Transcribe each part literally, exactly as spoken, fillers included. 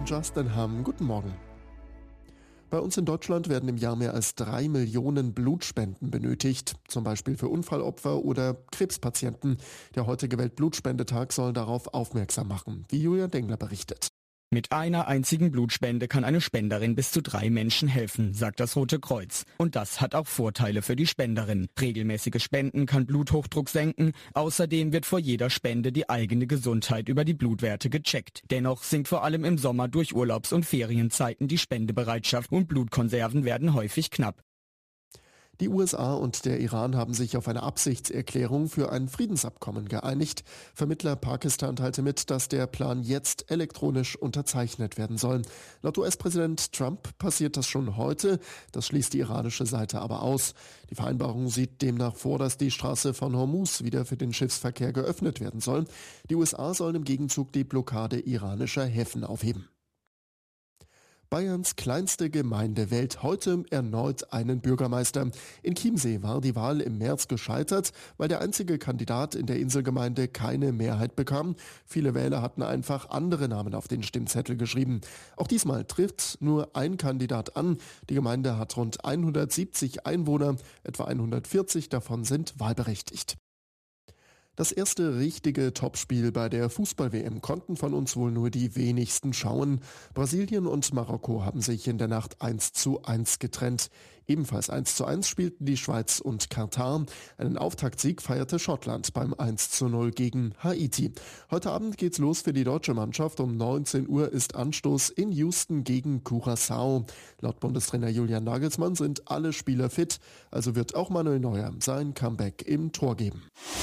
Justin Hamm. Guten Morgen. Bei uns in Deutschland werden im Jahr mehr als drei Millionen Blutspenden benötigt, zum Beispiel für Unfallopfer oder Krebspatienten. Der heutige Weltblutspendetag soll darauf aufmerksam machen, wie Julia Dengler berichtet. Mit einer einzigen Blutspende kann eine Spenderin bis zu drei Menschen helfen, sagt das Rote Kreuz. Und das hat auch Vorteile für die Spenderin. Regelmäßige Spenden kann Bluthochdruck senken. Außerdem wird vor jeder Spende die eigene Gesundheit über die Blutwerte gecheckt. Dennoch sinkt vor allem im Sommer durch Urlaubs- und Ferienzeiten die Spendebereitschaft und Blutkonserven werden häufig knapp. Die U S A und der Iran haben sich auf eine Absichtserklärung für ein Friedensabkommen geeinigt. Vermittler Pakistan teilte mit, dass der Plan jetzt elektronisch unterzeichnet werden soll. Laut U S-Präsident Trump passiert das schon heute. Das schließt die iranische Seite aber aus. Die Vereinbarung sieht demnach vor, dass die Straße von Hormuz wieder für den Schiffsverkehr geöffnet werden soll. Die U S A sollen im Gegenzug die Blockade iranischer Häfen aufheben. Bayerns kleinste Gemeinde wählt heute erneut einen Bürgermeister. In Chiemsee war die Wahl im März gescheitert, weil der einzige Kandidat in der Inselgemeinde keine Mehrheit bekam. Viele Wähler hatten einfach andere Namen auf den Stimmzettel geschrieben. Auch diesmal trifft nur ein Kandidat an. Die Gemeinde hat rund hundertsiebzig Einwohner, etwa hundertvierzig davon sind wahlberechtigt. Das erste richtige Topspiel bei der Fußball-W M konnten von uns wohl nur die wenigsten schauen. Brasilien und Marokko haben sich in der Nacht eins zu eins getrennt. Ebenfalls eins zu eins spielten die Schweiz und Katar. Einen Auftaktsieg feierte Schottland beim eins zu null gegen Haiti. Heute Abend geht's los für die deutsche Mannschaft. Um neunzehn Uhr ist Anstoß in Houston gegen Curaçao. Laut Bundestrainer Julian Nagelsmann sind alle Spieler fit. Also wird auch Manuel Neuer sein Comeback im Tor geben.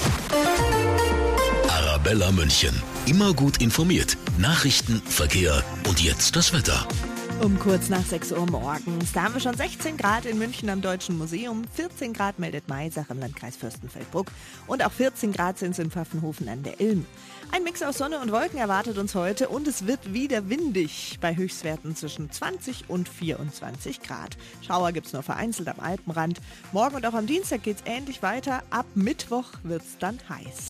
Arabella München. Immer gut informiert. Nachrichten, Verkehr und jetzt das Wetter. Um kurz nach sechs Uhr morgens. Da haben wir schon sechzehn Grad in München am Deutschen Museum. vierzehn Grad meldet Maisach im Landkreis Fürstenfeldbruck. Und auch vierzehn Grad sind es in Pfaffenhofen an der Ilm. Ein Mix aus Sonne und Wolken erwartet uns heute und es wird wieder windig. Bei Höchstwerten zwischen zwanzig und vierundzwanzig Grad. Schauer gibt's nur vereinzelt am Alpenrand. Morgen und auch am Dienstag geht's ähnlich weiter. Ab Mittwoch wird's dann heiß.